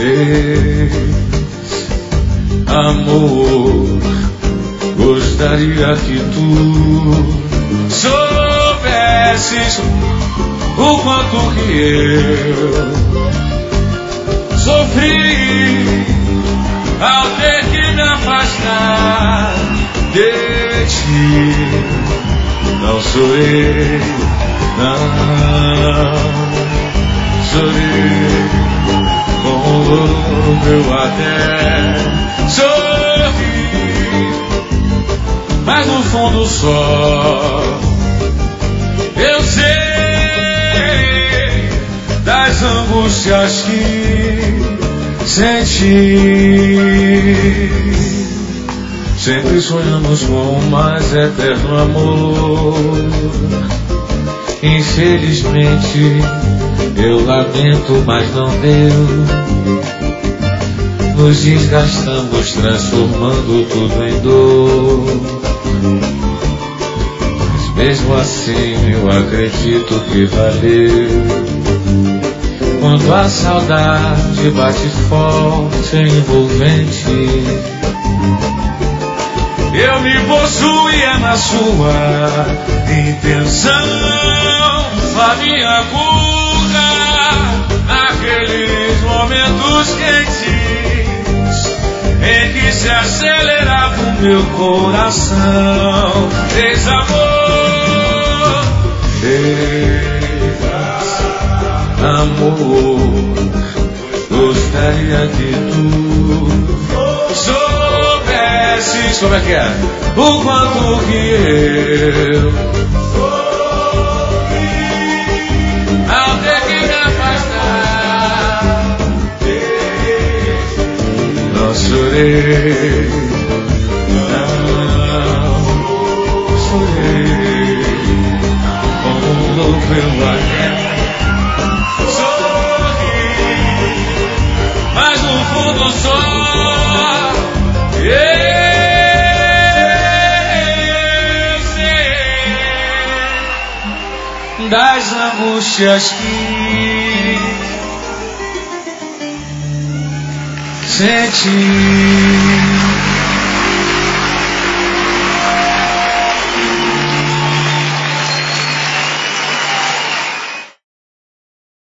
Amor, gostaria que tu soubesses o quanto que eu sofri ao ter que me afastar de ti. Não chorei, não chorei, como eu até sorri, mas no fundo só eu sei das angústias que senti. Sempre sonhamos com o mais eterno amor. Infelizmente eu lamento, mas não deu. Nos desgastamos, transformando tudo em dor. Mas mesmo assim eu acredito que valeu. Quando a saudade bate forte e envolvente, eu me possuía na sua intenção. A minha cura naqueles momentos quentes em que se acelerava o meu coração. Desamor, amor, gostaria que tu soubesses como é que é, o quanto que eu ao ter que me afastar, não chorei, não chorei, como um louco eu até sorri, mas no fundo só eu sei das angústias que senti.